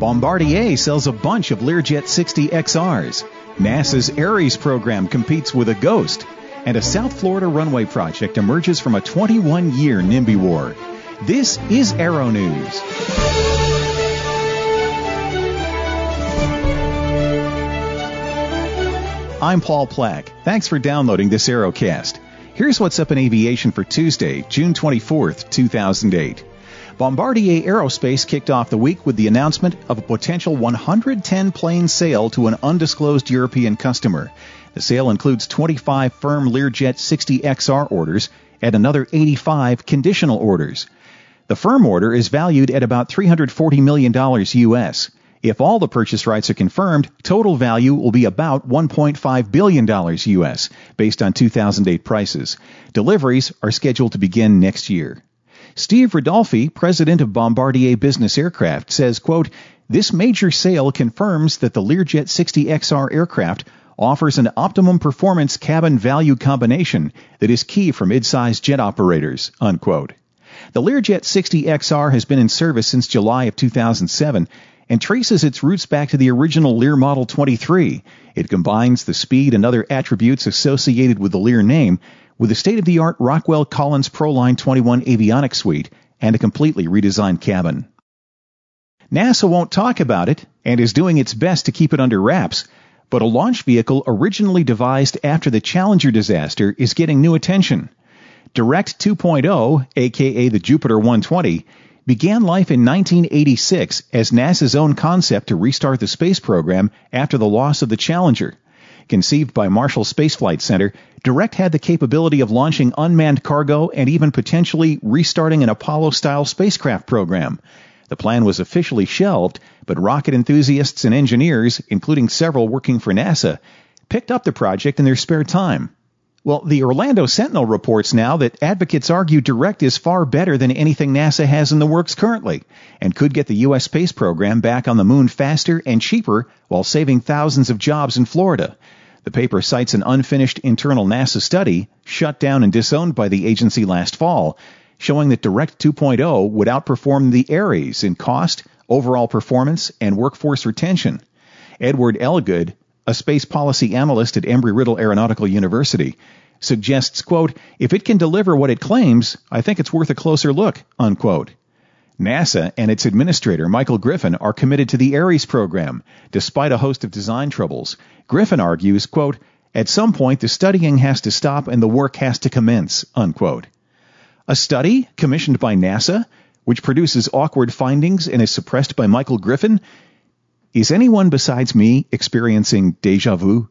Bombardier sells a bunch of Learjet 60 XRs. NASA's Ares program competes with a Ghost. And a South Florida runway project emerges from a 21-year NIMBY war. This is Aero News. I'm Paul Plack. Thanks for downloading this Aerocast. Here's what's up in aviation for Tuesday, June 24th, 2008. Bombardier Aerospace kicked off the week with the announcement of a potential 110-plane sale to an undisclosed European customer. The sale includes 25 firm Learjet 60XR orders and another 85 conditional orders. The firm order is valued at about $340 million U.S. If all the purchase rights are confirmed, total value will be about $1.5 billion U.S., based on 2008 prices. Deliveries are scheduled to begin next year. Steve Rodolfi, president of Bombardier Business Aircraft, says, quote, "This major sale confirms that the Learjet 60XR aircraft offers an optimum performance cabin value combination that is key for mid-sized jet operators," unquote. The Learjet 60XR has been in service since July of 2007 and traces its roots back to the original Lear Model 23. It combines the speed and other attributes associated with the Lear name with the state-of-the-art Rockwell Collins ProLine 21 avionics suite and a completely redesigned cabin. NASA won't talk about it and is doing its best to keep it under wraps, but a launch vehicle originally devised after the Challenger disaster is getting new attention. Direct 2.0, aka the Jupiter 120, began life in 1986 as NASA's own concept to restart the space program after the loss of the Challenger. Conceived by Marshall Space Flight Center, Direct had the capability of launching unmanned cargo and even potentially restarting an Apollo-style spacecraft program. The plan was officially shelved, but rocket enthusiasts and engineers, including several working for NASA, picked up the project in their spare time. Well, the Orlando Sentinel reports now that advocates argue Direct is far better than anything NASA has in the works currently and could get the U.S. space program back on the moon faster and cheaper while saving thousands of jobs in Florida. The paper cites an unfinished internal NASA study, shut down and disowned by the agency last fall, showing that Direct 2.0 would outperform the Ares in cost, overall performance, and workforce retention. Edward Elgood, a space policy analyst at Embry-Riddle Aeronautical University, suggests, quote, "If it can deliver what it claims, I think it's worth a closer look," unquote. NASA and its administrator, Michael Griffin, are committed to the Ares program, despite a host of design troubles. Griffin argues, quote, "At some point the studying has to stop and the work has to commence," unquote. A study commissioned by NASA, which produces awkward findings and is suppressed by Michael Griffin? Is anyone besides me experiencing déjà vu?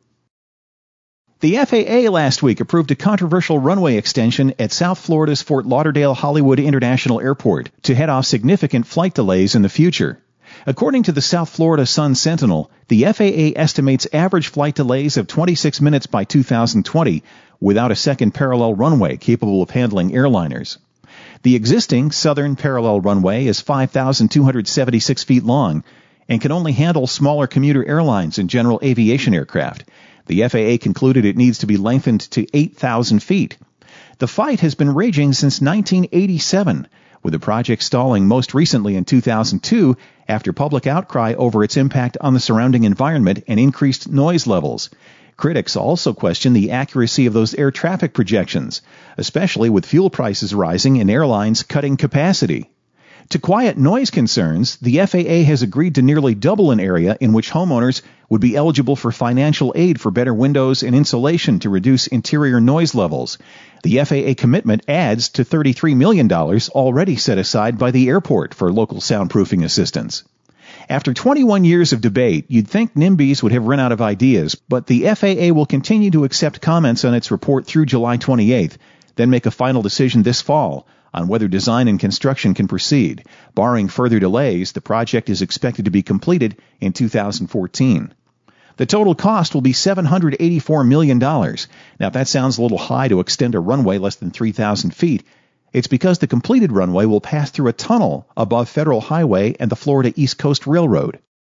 The FAA last week approved a controversial runway extension at South Florida's Fort Lauderdale-Hollywood International Airport to head off significant flight delays in the future. According to the South Florida Sun-Sentinel, the FAA estimates average flight delays of 26 minutes by 2020 without a second parallel runway capable of handling airliners. The existing southern parallel runway is 5,276 feet long and can only handle smaller commuter airlines and general aviation aircraft. The FAA concluded it needs to be lengthened to 8,000 feet. The fight has been raging since 1987, with the project stalling most recently in 2002 after public outcry over its impact on the surrounding environment and increased noise levels. Critics also question the accuracy of those air traffic projections, especially with fuel prices rising and airlines cutting capacity. To quiet noise concerns, the FAA has agreed to nearly double an area in which homeowners would be eligible for financial aid for better windows and insulation to reduce interior noise levels. The FAA commitment adds to $33 million already set aside by the airport for local soundproofing assistance. After 21 years of debate, you'd think NIMBYs would have run out of ideas, but the FAA will continue to accept comments on its report through July 28th, then make a final decision this fall on whether design and construction can proceed. Barring further delays, the project is expected to be completed in 2014. The total cost will be $784 million. Now, if that sounds a little high to extend a runway less than 3,000 feet, it's because the completed runway will pass through a tunnel above Federal Highway and the Florida East Coast Railroad.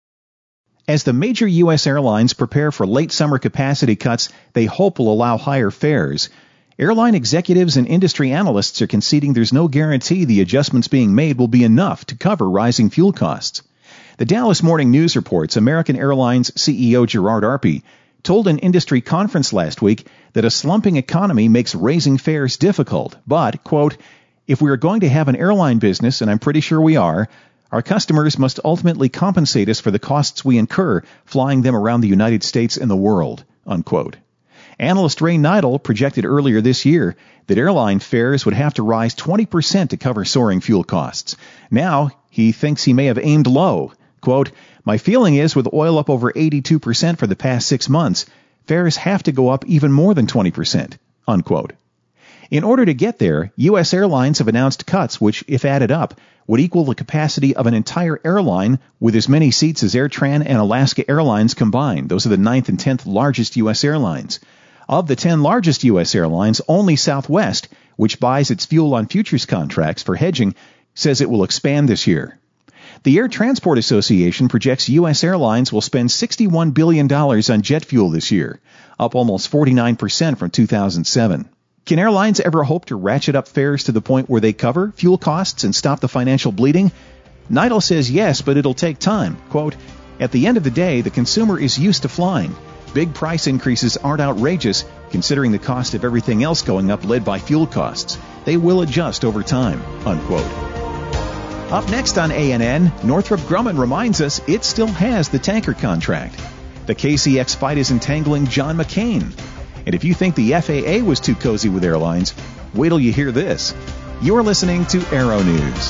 As the major U.S. airlines prepare for late summer capacity cuts they hope will allow higher fares, airline executives and industry analysts are conceding there's no guarantee the adjustments being made will be enough to cover rising fuel costs. The Dallas Morning News reports American Airlines CEO Gerard Arpey told an industry conference last week that a slumping economy makes raising fares difficult, but, quote, if we are going to have an airline business, and I'm pretty sure we are, our customers must ultimately compensate us for the costs we incur flying them around the United States and the world, unquote. Analyst Ray Neidl projected earlier this year that airline fares would have to rise 20% to cover soaring fuel costs. Now, he thinks he may have aimed low. Quote, my feeling is with oil up over 82% for the past 6 months, fares have to go up even more than 20%, unquote. In order to get there, U.S. airlines have announced cuts which, if added up, would equal the capacity of an entire airline with as many seats as AirTran and Alaska Airlines combined. Those are the 9th and 10th largest U.S. airlines. Of the 10 largest U.S. airlines, only Southwest, which buys its fuel on futures contracts for hedging, says it will expand this year. The Air Transport Association projects U.S. airlines will spend $61 billion on jet fuel this year, up almost 49% from 2007. Can airlines ever hope to ratchet up fares to the point where they cover fuel costs and stop the financial bleeding? Neidl says yes, but it'll take time. Quote, at the end of the day, the consumer is used to flying. Big price increases aren't outrageous, considering the cost of everything else going up led by fuel costs. They will adjust over time, unquote. Up next on ANN, Northrop Grumman reminds us it still has the tanker contract. The KCX fight is entangling John McCain. And if you think the FAA was too cozy with airlines, wait till you hear this. You're listening to Aero News.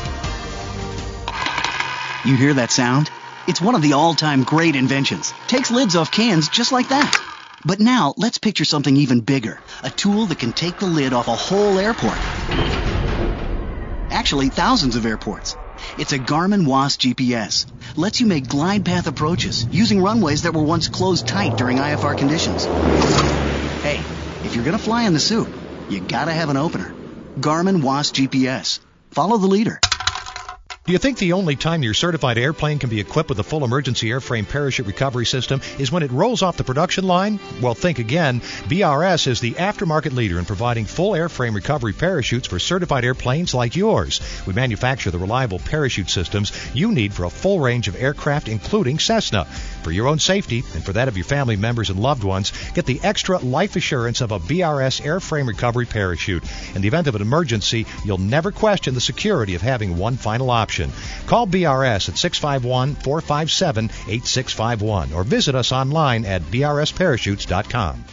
You hear that sound? It's one of the all-time great inventions. Takes lids off cans just like that. But now, let's picture something even bigger. A tool that can take the lid off a whole airport. Actually, thousands of airports. It's a Garmin WAAS GPS. Lets you make glide path approaches using runways that were once closed tight during IFR conditions. Hey, if you're going to fly in the soup, you got to have an opener. Garmin WAAS GPS. Follow the leader. Do you think the only time your certified airplane can be equipped with a full emergency airframe parachute recovery system is when it rolls off the production line? Well, think again. BRS is the aftermarket leader in providing full airframe recovery parachutes for certified airplanes like yours. We manufacture the reliable parachute systems you need for a full range of aircraft, including Cessna. For your own safety and for that of your family members and loved ones, get the extra life assurance of a BRS airframe recovery parachute. In the event of an emergency, you'll never question the security of having one final option. Call BRS at 651-457-8651 or visit us online at brsparachutes.com.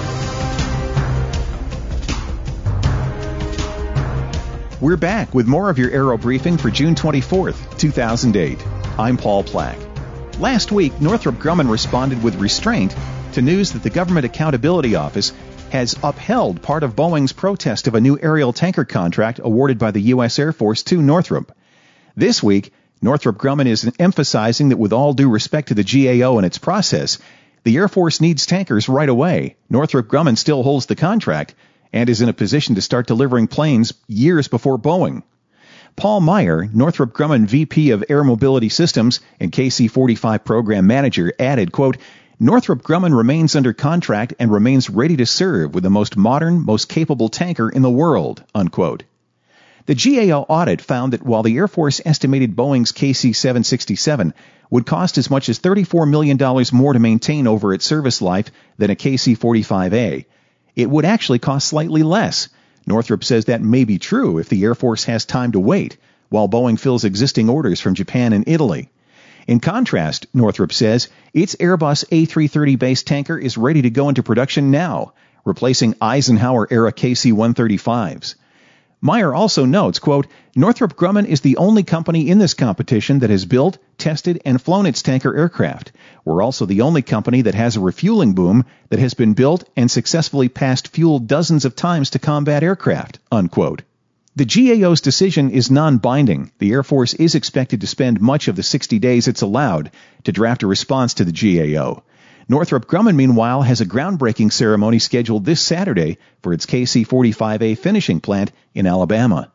We're back with more of your Aero Briefing for June 24th, 2008. I'm Paul Plack. Last week, Northrop Grumman responded with restraint to news that the Government Accountability Office has upheld part of Boeing's protest of a new aerial tanker contract awarded by the U.S. Air Force to Northrop. This week, Northrop Grumman is emphasizing that with all due respect to the GAO and its process, the Air Force needs tankers right away. Northrop Grumman still holds the contract and is in a position to start delivering planes years before Boeing. Paul Meyer, Northrop Grumman VP of Air Mobility Systems and KC-45 Program Manager, added, quote, Northrop Grumman remains under contract and remains ready to serve with the most modern, most capable tanker in the world, unquote. The GAO audit found that while the Air Force estimated Boeing's KC-767 would cost as much as $34 million more to maintain over its service life than a KC-45A, it would actually cost slightly less. Northrop says that may be true if the Air Force has time to wait, while Boeing fills existing orders from Japan and Italy. In contrast, Northrop says, its Airbus A330-based tanker is ready to go into production now, replacing Eisenhower-era KC-135s. Meyer also notes, quote, Northrop Grumman is the only company in this competition that has built, tested, and flown its tanker aircraft. We're also the only company that has a refueling boom that has been built and successfully passed fuel dozens of times to combat aircraft, unquote. The GAO's decision is non-binding. The Air Force is expected to spend much of the 60 days it's allowed to draft a response to the GAO. Northrop Grumman, meanwhile, has a groundbreaking ceremony scheduled this Saturday for its KC-45A finishing plant in Alabama.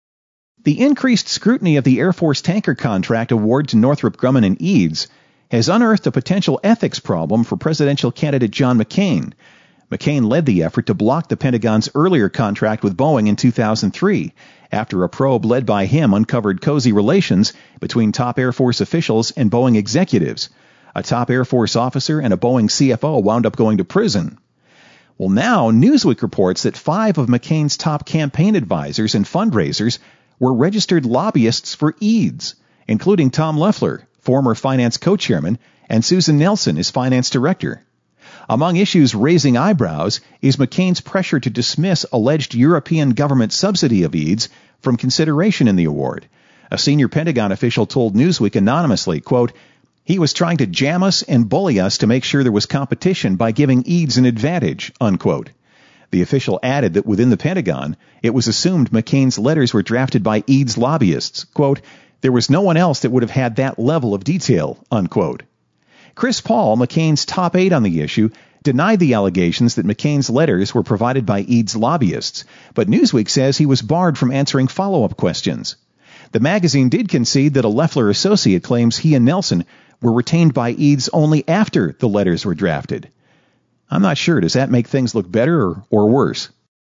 The increased scrutiny of the Air Force tanker contract award to Northrop Grumman and EADS has unearthed a potential ethics problem for presidential candidate John McCain. McCain led the effort to block the Pentagon's earlier contract with Boeing in 2003, after a probe led by him uncovered cozy relations between top Air Force officials and Boeing executives. A top Air Force officer and a Boeing CFO wound up going to prison. Well, now Newsweek reports that 5 of McCain's top campaign advisors and fundraisers were registered lobbyists for EADS, including Tom Loeffler, former finance co-chairman, and Susan Nelson, his finance director. Among issues raising eyebrows is McCain's pressure to dismiss alleged European government subsidy of EADS from consideration in the award. A senior Pentagon official told Newsweek anonymously, quote, "He was trying to jam us and bully us to make sure there was competition by giving EADS an advantage," unquote. The official added that within the Pentagon, it was assumed McCain's letters were drafted by EADS lobbyists. Quote, "There was no one else that would have had that level of detail," unquote. Chris Paul, McCain's top aide on the issue, denied the allegations that McCain's letters were provided by EADS lobbyists, but Newsweek says he was barred from answering follow-up questions. The magazine did concede that a Loeffler associate claims he and Nelson were retained by EADS only after the letters were drafted. I'm not sure. Does that make things look better or worse?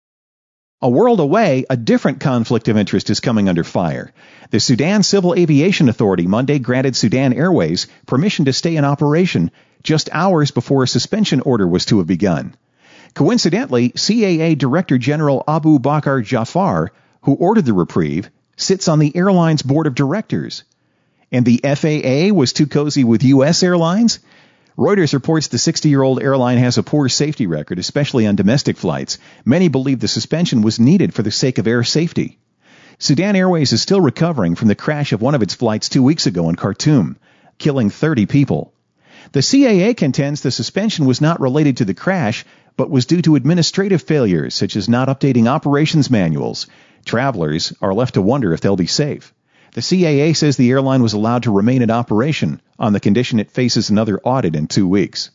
A world away, a different conflict of interest is coming under fire. The Sudan Civil Aviation Authority Monday granted Sudan Airways permission to stay in operation just hours before a suspension order was to have begun. Coincidentally, CAA Director General Abu Bakr Jafar, who ordered the reprieve, sits on the airline's board of directors. And the FAA was too cozy with U.S. airlines? Reuters reports the 60-year-old airline has a poor safety record, especially on domestic flights. Many believe the suspension was needed for the sake of air safety. Sudan Airways is still recovering from the crash of one of its flights 2 weeks ago in Khartoum, killing 30 people. The CAA contends the suspension was not related to the crash, but was due to administrative failures, such as not updating operations manuals. Travelers are left to wonder if they'll be safe. The CAA says the airline was allowed to remain in operation on the condition it faces another audit in 2 weeks.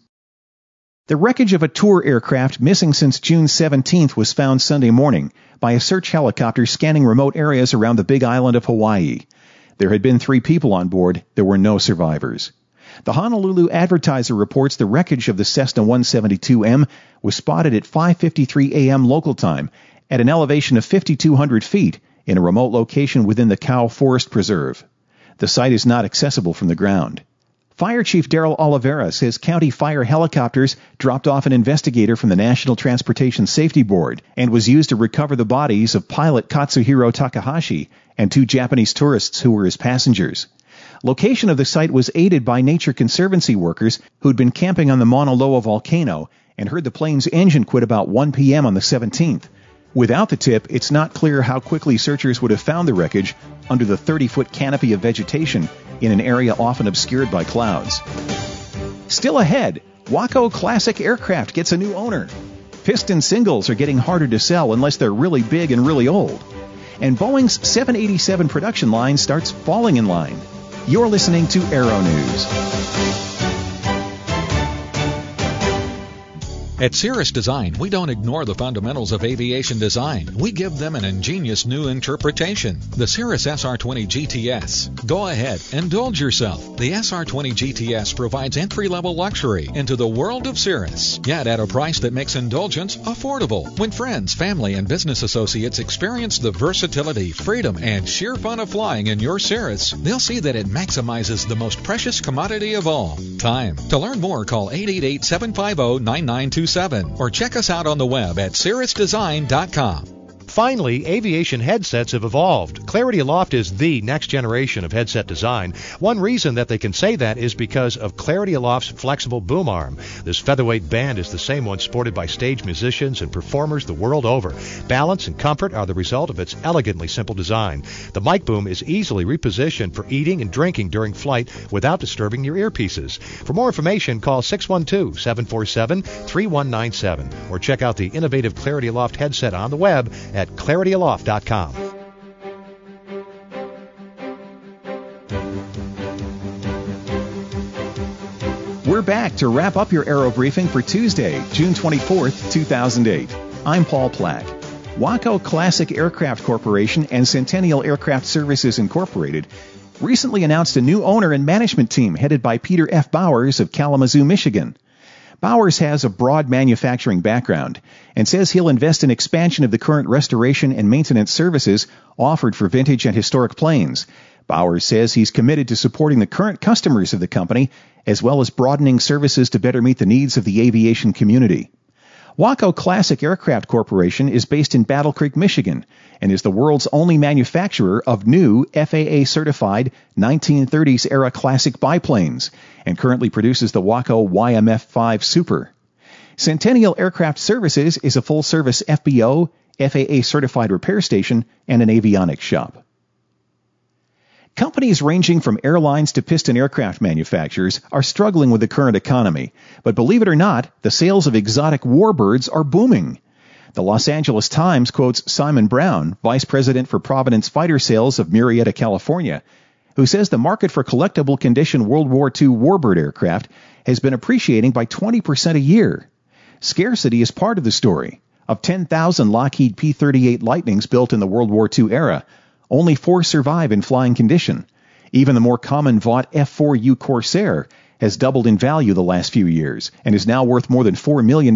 The wreckage of a tour aircraft missing since June 17th was found Sunday morning by a search helicopter scanning remote areas around the Big Island of Hawaii. There had been 3 people on board. There were no survivors. The Honolulu Advertiser reports the wreckage of the Cessna 172M was spotted at 5:53 a.m. local time at an elevation of 5,200 feet in a remote location within the Cow Forest Preserve. The site is not accessible from the ground. Fire Chief Daryl Oliveira says county fire helicopters dropped off an investigator from the National Transportation Safety Board and was used to recover the bodies of pilot Katsuhiro Takahashi and 2 Japanese tourists who were his passengers. Location of the site was aided by Nature Conservancy workers who'd been camping on the Mauna Loa volcano and heard the plane's engine quit about 1 p.m. on the 17th. Without the tip, it's not clear how quickly searchers would have found the wreckage under the 30-foot canopy of vegetation in an area often obscured by clouds. Still ahead, Waco Classic Aircraft gets a new owner. Piston singles are getting harder to sell unless they're really big and really old. And Boeing's 787 production line starts falling in line. You're listening to Aero News. At Cirrus Design, we don't ignore the fundamentals of aviation design. We give them an ingenious new interpretation. The Cirrus SR20 GTS. Go ahead, indulge yourself. The SR20 GTS provides entry-level luxury into the world of Cirrus, yet at a price that makes indulgence affordable. When friends, family, and business associates experience the versatility, freedom, and sheer fun of flying in your Cirrus, they'll see that it maximizes the most precious commodity of all, time. To learn more, call 888-750-9927. Or check us out on the web at cirrusdesign.com. Finally, aviation headsets have evolved. Clarity Aloft is the next generation of headset design. One reason that they can say that is because of Clarity Aloft's flexible boom arm. This featherweight band is the same one sported by stage musicians and performers the world over. Balance and comfort are the result of its elegantly simple design. The mic boom is easily repositioned for eating and drinking during flight without disturbing your earpieces. For more information, call 612-747-3197 or check out the innovative Clarity Aloft headset on the web at clarityaloft.com. We're back to wrap up your Aero Briefing for Tuesday, June 24th, 2008. I'm Paul Plack. Waco Classic Aircraft Corporation and Centennial Aircraft Services Incorporated recently announced a new owner and management team headed by Peter F. Bowers of Kalamazoo, Michigan. Bowers has a broad manufacturing background and says he'll invest in expansion of the current restoration and maintenance services offered for vintage and historic planes. Bowers says he's committed to supporting the current customers of the company as well as broadening services to better meet the needs of the aviation community. Waco Classic Aircraft Corporation is based in Battle Creek, Michigan, and is the world's only manufacturer of new FAA-certified 1930s-era classic biplanes, and currently produces the Waco YMF-5 Super. Centennial Aircraft Services is a full-service FBO, FAA-certified repair station, and an avionics shop. Companies ranging from airlines to piston aircraft manufacturers are struggling with the current economy, but believe it or not, the sales of exotic warbirds are booming. The Los Angeles Times quotes Simon Brown, vice president for Providence Fighter Sales of Murrieta, California, who says the market for collectible condition World War II warbird aircraft has been appreciating by 20% a year. Scarcity is part of the story. Of 10,000 Lockheed P-38 Lightnings built in the World War II era, only 4 survive in flying condition. Even the more common Vought F-4U Corsair has doubled in value the last few years and is now worth more than $4 million.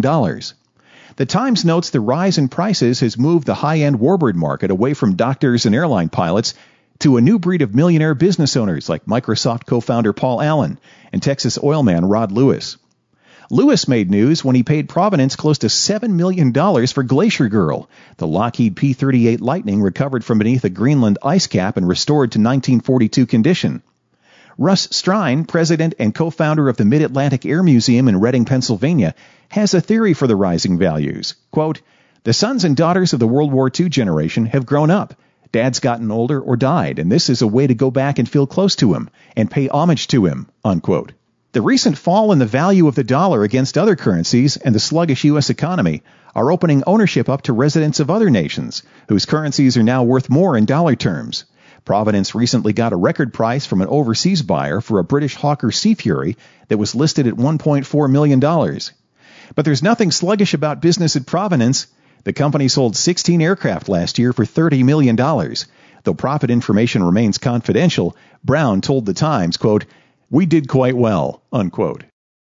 The Times notes the rise in prices has moved the high-end warbird market away from doctors and airline pilots to a new breed of millionaire business owners like Microsoft co-founder Paul Allen and Texas oil man Rod Lewis. Lewis made news when he paid Providence close to $7 million for Glacier Girl, the Lockheed P-38 Lightning recovered from beneath a Greenland ice cap and restored to 1942 condition. Russ Strine, president and co-founder of the Mid-Atlantic Air Museum in Reading, Pennsylvania, has a theory for the rising values. Quote, "The sons and daughters of the World War II generation have grown up. Dad's gotten older or died, and this is a way to go back and feel close to him and pay homage to him." Unquote. The recent fall in the value of the dollar against other currencies and the sluggish U.S. economy are opening ownership up to residents of other nations, whose currencies are now worth more in dollar terms. Providence recently got a record price from an overseas buyer for a British Hawker Sea Fury that was listed at $1.4 million. But there's nothing sluggish about business at Providence. The company sold 16 aircraft last year for $30 million. Though profit information remains confidential, Brown told the Times, quote, "We did quite well," unquote.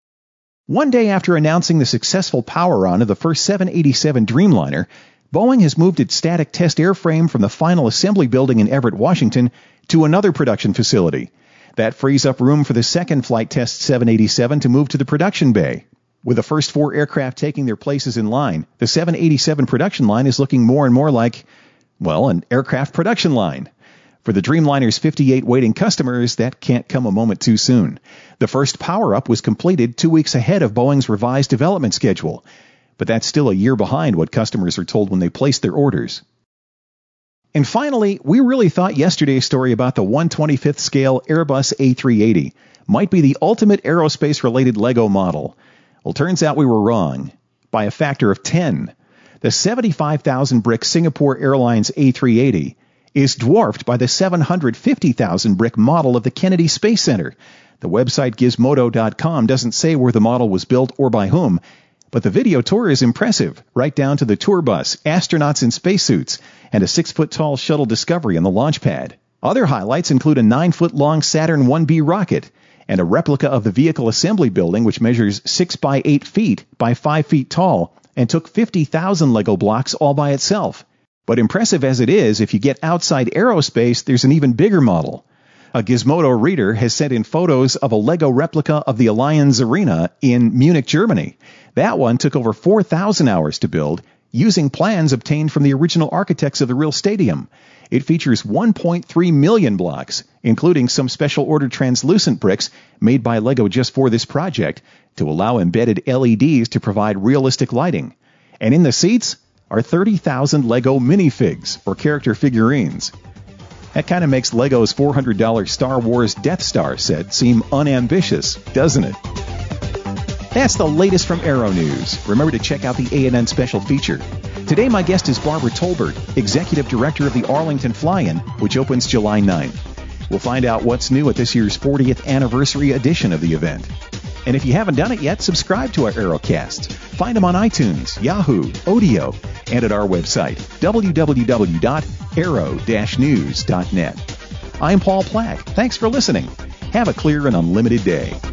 One day after announcing the successful power-on of the first 787 Dreamliner, Boeing has moved its static test airframe from the final assembly building in Everett, Washington, to another production facility. That frees up room for the second flight test 787 to move to the production bay. With the first 4 aircraft taking their places in line, the 787 production line is looking more and more like, well, an aircraft production line. For the Dreamliner's 58 waiting customers, that can't come a moment too soon. The first power-up was completed 2 weeks ahead of Boeing's revised development schedule, but that's still a year behind what customers are told when they place their orders. And finally, we really thought yesterday's story about the 1/25th scale Airbus A380 might be the ultimate aerospace-related Lego model. Well, turns out we were wrong by a factor of 10. The 75,000 brick Singapore Airlines A380 is dwarfed by the 750,000 brick model of the Kennedy Space Center. The website Gizmodo.com doesn't say where the model was built or by whom, but the video tour is impressive, right down to the tour bus, astronauts in spacesuits, and a 6-foot-tall shuttle Discovery on the launch pad. Other highlights include a 9-foot-long Saturn 1B rocket and a replica of the vehicle assembly building, which measures 6 by 8 feet by 5 feet tall and took 50,000 Lego blocks all by itself. But impressive as it is, if you get outside aerospace, there's an even bigger model. A Gizmodo reader has sent in photos of a Lego replica of the Allianz Arena in Munich, Germany. That one took over 4,000 hours to build, using plans obtained from the original architects of the real stadium. It features 1.3 million blocks, including some special ordered translucent bricks made by Lego just for this project to allow embedded LEDs to provide realistic lighting. And in the seats are 30,000 Lego minifigs, or character figurines. That kind of makes Lego's $400 Star Wars Death Star set seem unambitious, doesn't it? That's the latest from Aero News. Remember to check out the A&N special feature. Today my guest is Barbara Tolbert, Executive Director of the Arlington Fly-In, which opens July 9th. We'll find out what's new at this year's 40th anniversary edition of the event. And if you haven't done it yet, subscribe to our Aerocasts. Find them on iTunes, Yahoo, Odeo, and at our website, www.aero-news.net. I'm Paul Plack. Thanks for listening. Have a clear and unlimited day.